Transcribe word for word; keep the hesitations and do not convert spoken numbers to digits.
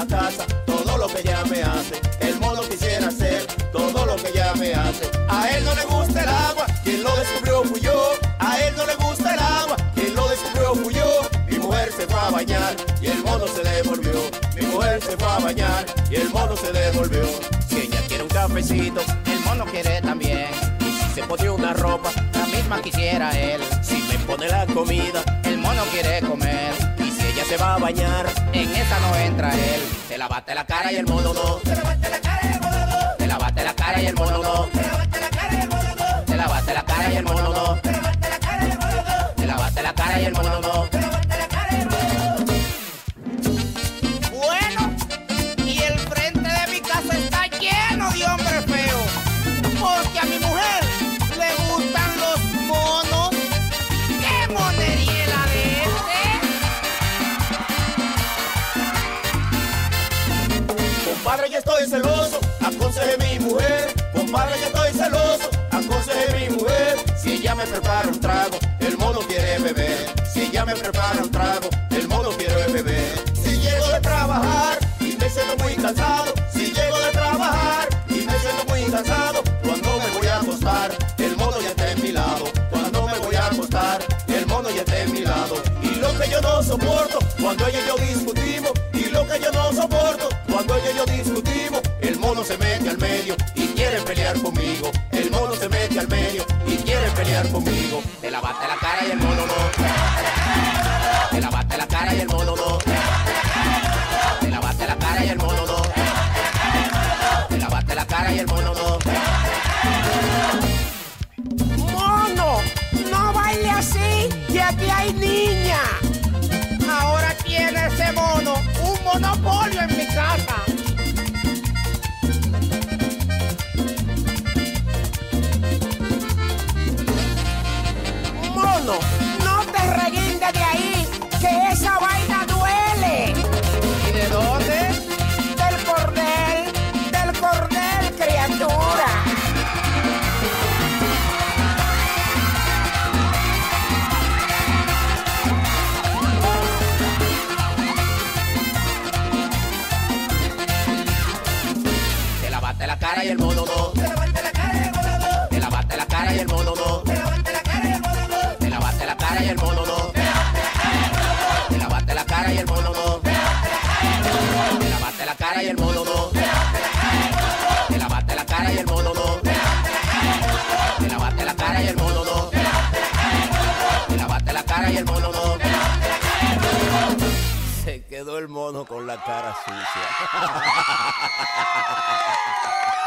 casa, todo lo que ella me hace. El mono quisiera hacer todo lo que ella me hace. A él no le gusta el agua, quien lo descubrió fui yo. A él no le gusta el agua, quien lo descubrió fui yo. Mi mujer se fue a bañar y el mono se devolvió. Mi mujer se fue a bañar y el mono se devolvió. Si ella quiere un cafecito, el mono quiere también. Y si se pone una ropa, la misma quisiera él. Si me pone la comida, el mono quiere comer. Y si ella se va a bañar, en esa no entra él. Te lavaste la cara y el mono no. Te lavaste la cara y el mono no. Te lavaste la cara y el mono no. Te lavaste la cara y el mono no. Te lavaste la cara y el mono no. Te lavaste la cara y el mono no. Te lavaste la cara y el mono no. Te lavaste la cara y el mono no. Bueno, y el frente de mi casa está lleno de hombres feos. Porque a mi mujer le gustan los monos. ¡Qué monería la de este! Compadre, ya estoy celoso, aconseje mi mujer. Compadre, ya estoy celoso, aconseje mi mujer. Si ella me prepara un trago, el mono quiere beber. Si ella me prepara un trago, el mono quiere beber. Si llego de trabajar y me siento muy cansado, si llego de trabajar y me siento muy cansado, cuando me voy a acostar, el mono ya está en mi lado. Cuando me voy a acostar, el mono ya está en mi lado. Y lo que yo no soporto, cuando ella y yo discutimos, y lo que yo no soporto, cuando ella y yo discutimos, el mono se mete al medio y quiere pelear conmigo. El mono se mete al medio y quiere pelear conmigo. Te lavaste la cara y el mono no. Te lavaste la cara y el mono no. Te lavaste la cara y el mono no. Te lavaste la cara y el mono no. ¡Mono! ¡No baile así! ¡Que aquí hay niña! Ahora tiene ese mono un monopolio en mi casa. Mono, no te reguindes de ahí, que esa vaina duele. ¿Y de dónde? Del cordel, del cordel, criatura. Te lavaste la cara y el mono no. Te lavaste la cara y el mono no. Te lavaste la cara y el mono no. Te lavaste la cara y el mono no. Te lavaste la cara y el mono no. Te lavaste la cara y el mono no. Te lavaste la cara y el mono no. Te lavaste la cara y el mono no. Te lavaste la cara y el mono no. Te lavaste la cara y el mono no. Se quedó el mono con la cara sucia.